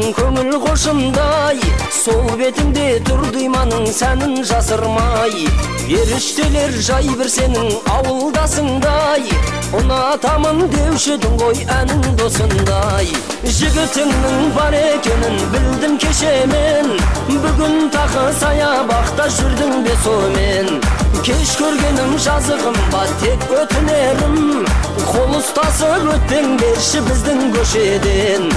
көңіл қошымдай, сол бетіңде тұрды иманың сәнін жасырмай. Періштелер жай бір сенің ауылдасыңдай, ұнатамын деуші едің ғой әнің досындай. Жігітіңнің бар екенін білдім кешемен, бүгін тағы саябақта жүрдің бе сомен. Кеш көргенім жазығым ба тек өтінерім, қол ұстасып өтпеңдерші біздің көшеден.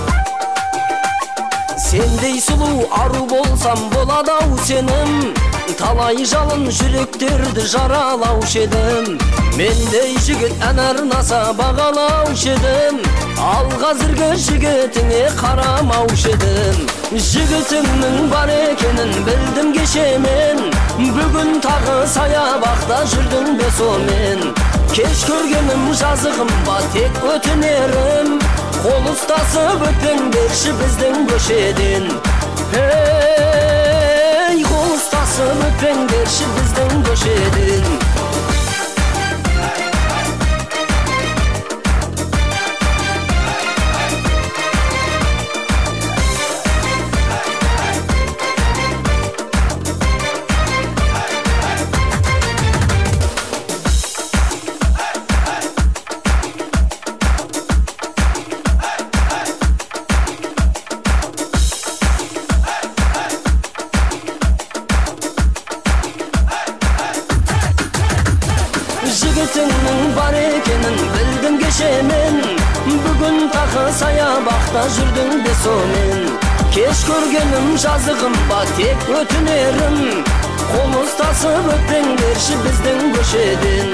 Сендей сұлу ару болсам болады-ау сенім, талай жалын жүректерді жаралаушы едім. Мендей жігіт ән арнаса бағалаушы едім, ал қазіргі жігітіңе қарамаушы едім. Жігітімнің бар екенін білдім кешемен, бүгін тағы саябақта жүрдің бе сомен. Кеш көргенім жазығым ба тек өтінерім, қол ұстасып өтпеңдерші біздің көшеден. Ей, қол ұстасып өтпеңдерші біздің көшеден. Жігітіңнің бар екенін білдім кешемен, бүгін тағы саябақта жүрдің бе сомен. Кеш көргенім жазығым ба тек өтінерім, қол ұстасып өтпеңдерші біздің көшеден.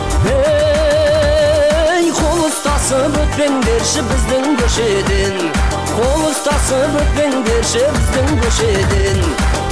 Ей, қол ұстасып өтпеңдерші біздің көшеден, қол ұстасып өтпеңдерші біздің көшеден.